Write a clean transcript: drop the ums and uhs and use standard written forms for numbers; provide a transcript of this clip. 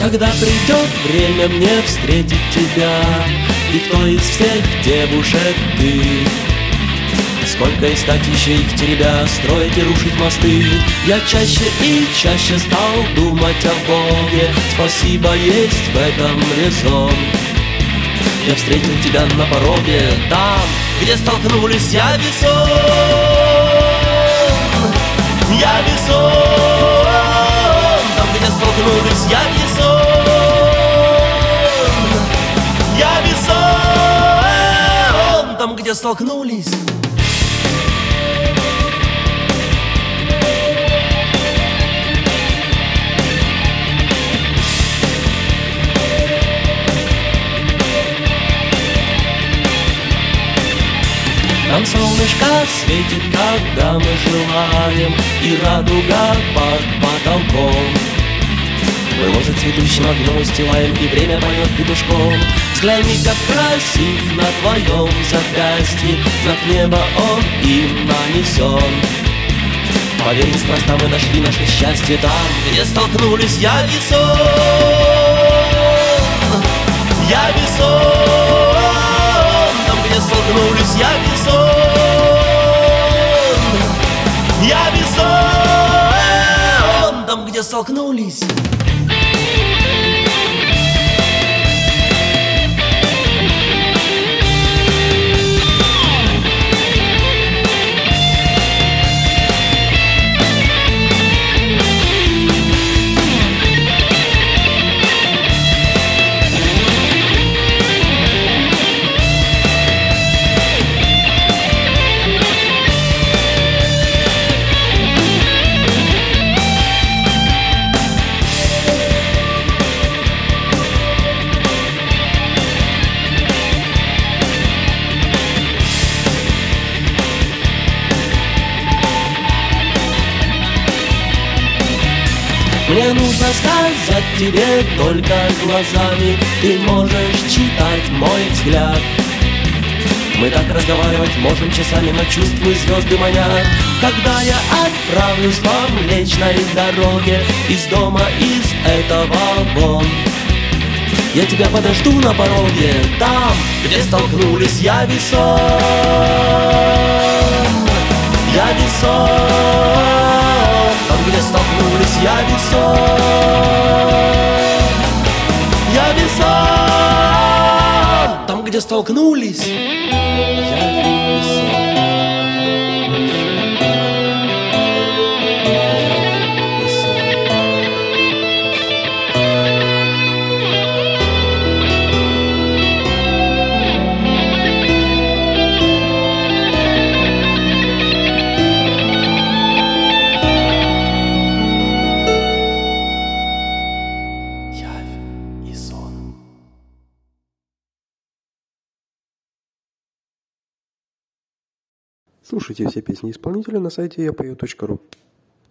Когда придет время мне встретить тебя, и кто из всех девушек ты? Сколько искать еще их теребя, строить и рушить мосты. Я чаще и чаще стал думать о Боге. Спасибо, есть в этом резон. Я встретил тебя на пороге, там, где столкнулись я весон. Я весон, там, где столкнулись я весон. Я весон, там, где столкнулись. Нам солнышко светит, когда мы желаем, и радуга под потолком. Мы лозы цветущим огнем устилаем, и время поет петушком. Взгляни, как красив на твоем запястье, знак неба он им нанесен. Поверь, неспроста мы нашли наше счастье там, где столкнулись я весон. Я весон, там, где столкнулись я весон. Я весон, там, где столкнулись. Мне нужно сказать тебе только глазами, ты можешь читать мой взгляд. Мы так разговаривать можем часами, но чувствую, звезды манят. Когда я отправлюсь по Млечной дороге, из дома, из этого вон, я тебя подожду на пороге, там, где столкнулись я весон. Я весон, там, где столкнулись я весон. Я весон, там, где столкнулись я весон. Слушайте все песни исполнителя на сайте yapою.ru.